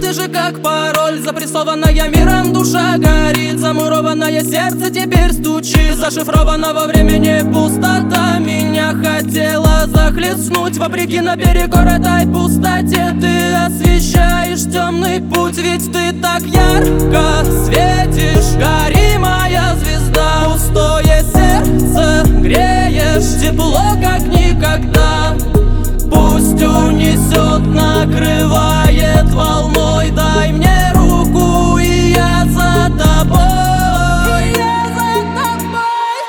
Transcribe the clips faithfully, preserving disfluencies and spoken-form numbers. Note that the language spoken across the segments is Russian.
платежи как пароль. Запрессованная миром душа горит, замурованное сердце теперь стучит. Зашифровано во времени пустота, меня хотела захлестнуть. Вопреки на перекор этой пустоте ты освещаешь темный путь. Ведь ты так ярко светишь, гори моя звезда. Пустое сердце греешь, тепло как никогда. Пусть унесет, накрывает волной. Дай мне руку, и я за тобой, я за тобой.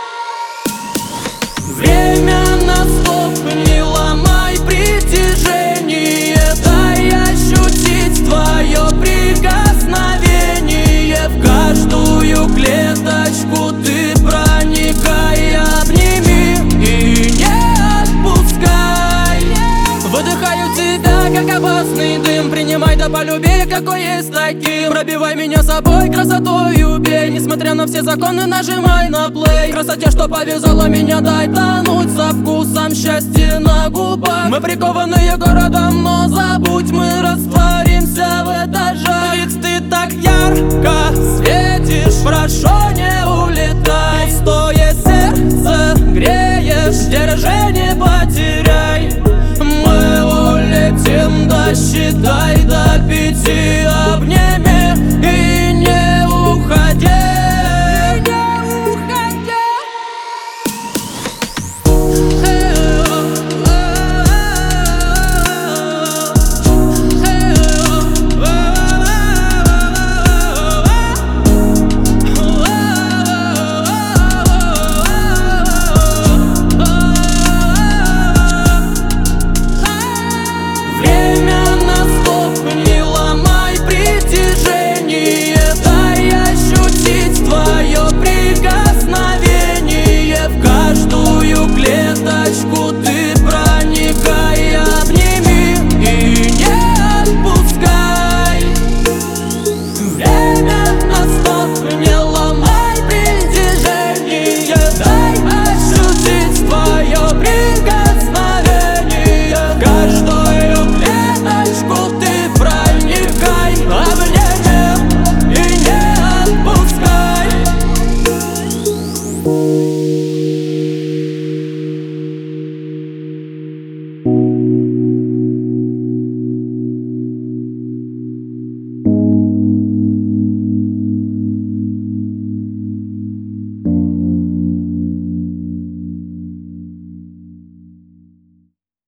Время на стоп, не ломай притяжение. Дай ощутить твое прикосновение. В каждую клеточку ты проникай. Обними и не отпускай. Выдыхаю тебя, как опасный дым. Принимай да полюби, какой есть таким. Пробивай меня собой, красотой убей. Несмотря на все законы, нажимай на плей. Красоте, что повязала меня, дай тонуть со вкусом счастья на губах. Мы прикованные городом, но забудь, мы растворимся в этажах. Ведь ты так ярко светишь, прошу, не улетай. Пустое сердце греешь, держи, не потеряй. Мы улетим, досчитай.